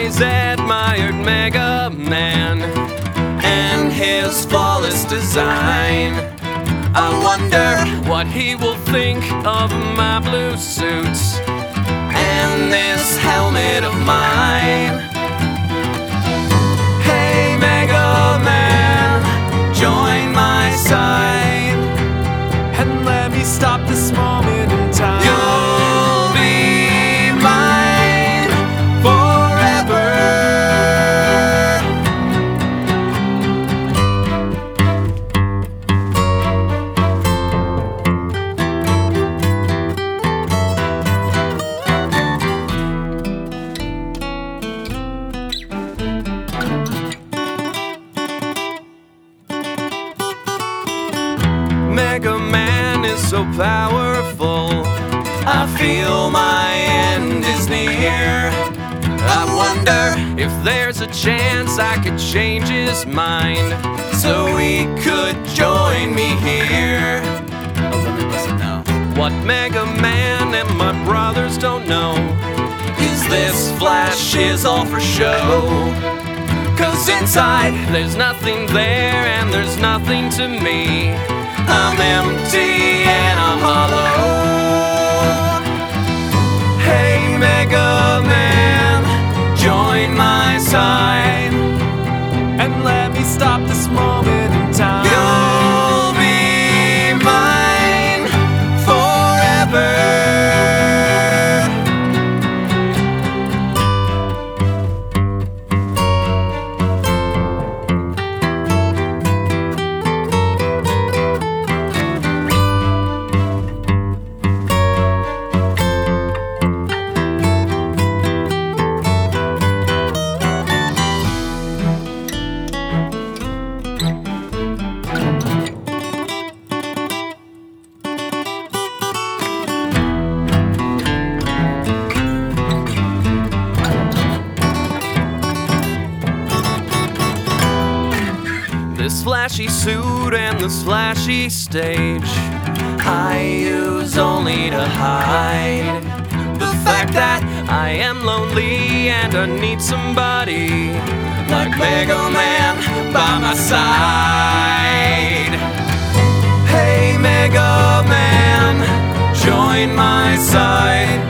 always admired Mega Man and his flawless design. I wonder what he will think of my blue suits and this helmet of mine. Hey Mega Man, join my side and let me stop this moment in time. You'll be mine forever. Mega Man is so powerful, I feel my end is near. I wonder if there's a chance I could change his mind so he could join me here. Oh, let me listen now. What Mega Man and my brothers don't know is this Flash is all for show. 'Cause inside there's nothing there and there's nothing to me. I'm empty and I'm hollow. Hey Mega Man, join my side and let me stop this moment in time. You'll be mine forever. This flashy suit and this flashy stage I use only to hide the fact that I am lonely and I need somebody like Mega Man by my side. Hey Mega Man, join my side